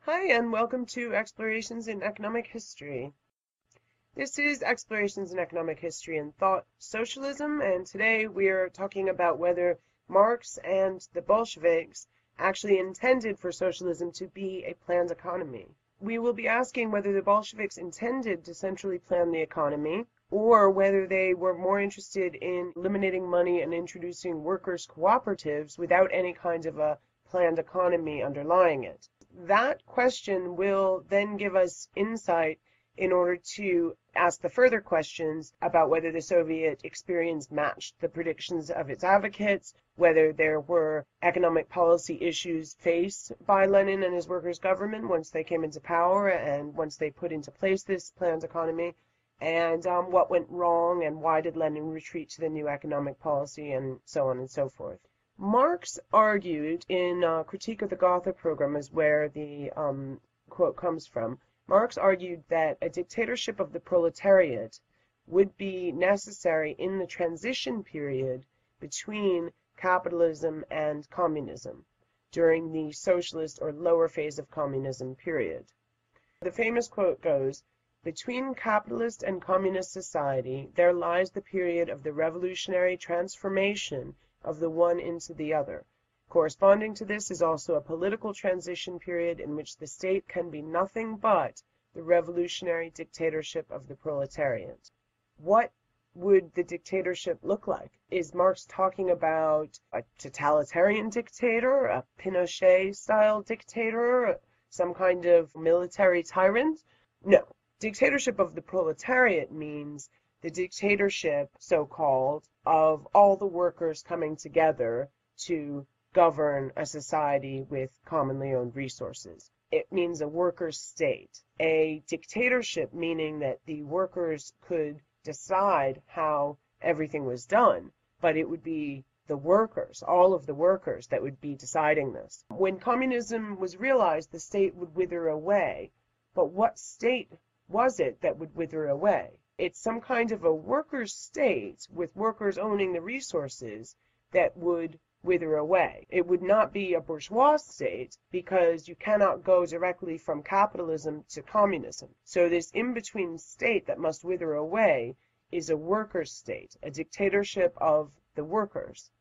Hi, and welcome to Explorations in Economic History. This is Explorations in Economic History and Thought Socialism, and today we are talking about whether Marx and the Bolsheviks actually intended for socialism to be a planned economy. We will be asking whether the Bolsheviks intended to centrally plan the economy, or whether they were more interested in eliminating money and introducing workers' cooperatives without any kind of a planned economy underlying it. That question will then give us insight in order to ask the further questions about whether the Soviet experience matched the predictions of its advocates, whether there were economic policy issues faced by Lenin and his workers' government once they came into power and once they put into place this planned economy, and what went wrong and why did Lenin retreat to the new economic policy, and so on and so forth. Marx argued in Critique of the Gotha Program, is where the quote comes from. Marx argued that a dictatorship of the proletariat would be necessary in the transition period between capitalism and communism during the socialist or lower phase of communism period. The famous quote goes, "Between capitalist and communist society there lies the period of the revolutionary transformation of the one into the other. Corresponding to this is also a political transition period in which the state can be nothing but the revolutionary dictatorship of the proletariat." What would the dictatorship look like? Is Marx talking about a totalitarian dictator, a Pinochet-style dictator, some kind of military tyrant? No. Dictatorship of the proletariat means the dictatorship, so-called, of all the workers coming together to govern a society with commonly owned resources. It means a workers' state. A dictatorship meaning that the workers could decide how everything was done, but it would be the workers, all of the workers, that would be deciding this. When communism was realized, the state would wither away. But what state was it that would wither away? It's some kind of a workers' state with workers owning the resources that would wither away. It would not be a bourgeois state because you cannot go directly from capitalism to communism. So this in-between state that must wither away is a workers' state, a dictatorship of the workers.